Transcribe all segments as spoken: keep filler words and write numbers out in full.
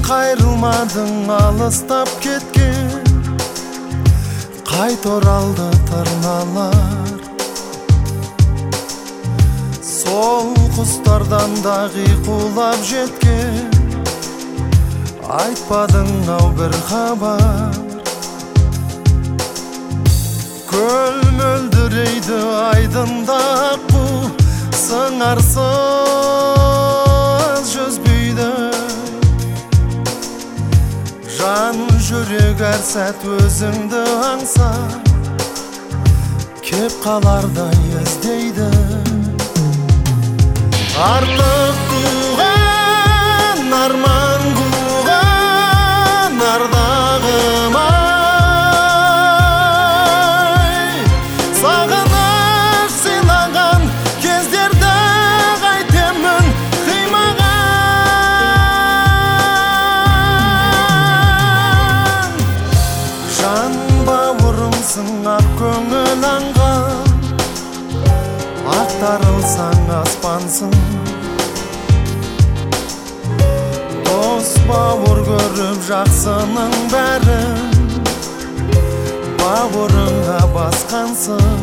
Кайрылмадың алыстап кеткен, кайт оралды тырналар. Сол кустардан дагы кулап жеткен, айтпадың ау бір хабар. Көл мөлдірейді айдында аққу, сыңарсыз жүзбейді. Жан жүрек әр сәт өзіңді аңса, кеп қалардай іздейді. Артық туған арман қуған ардағым ай, сағыныш сыйлаған кездерді қайтемін қимаған. Жан бауырымсың ақ көңіл аңған, ақтарылсаң аспансың. Дос бауыр көріп жақсының бәрін, бауырыңа басқансың.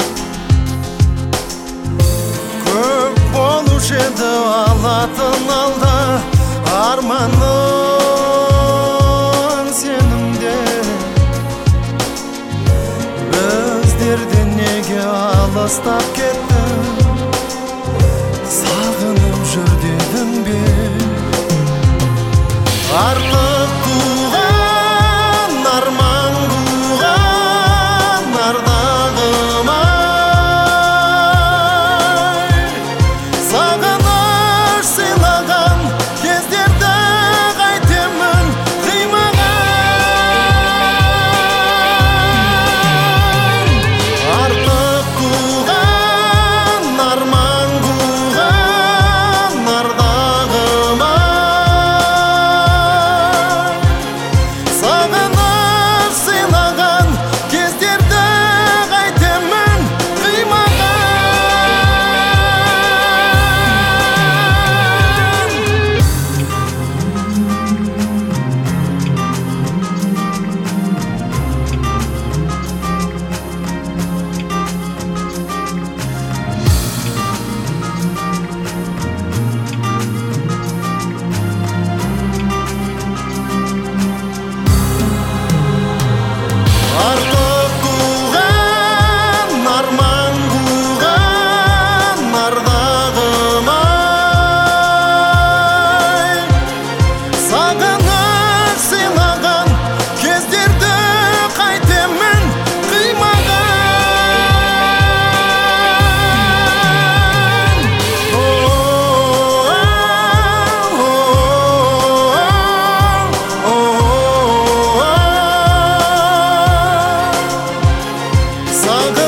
Көп болушы еді алатын алда арманың сенімде. Біздерден неге алыстап кеттің, сағынып жүр дедің бе? Артық туған арман қуған ардағым ай, сағыныш сыйлаған кездерді қайтемін қимаған. Артық туған арман қуған ардағым ай, сағыныш сыйлаған кездерді қайтемін қимаған. Артық туған арман қуған ардағым ай, сағыныш сыйлаған кездерді қайтемін қимаған. Сағыныш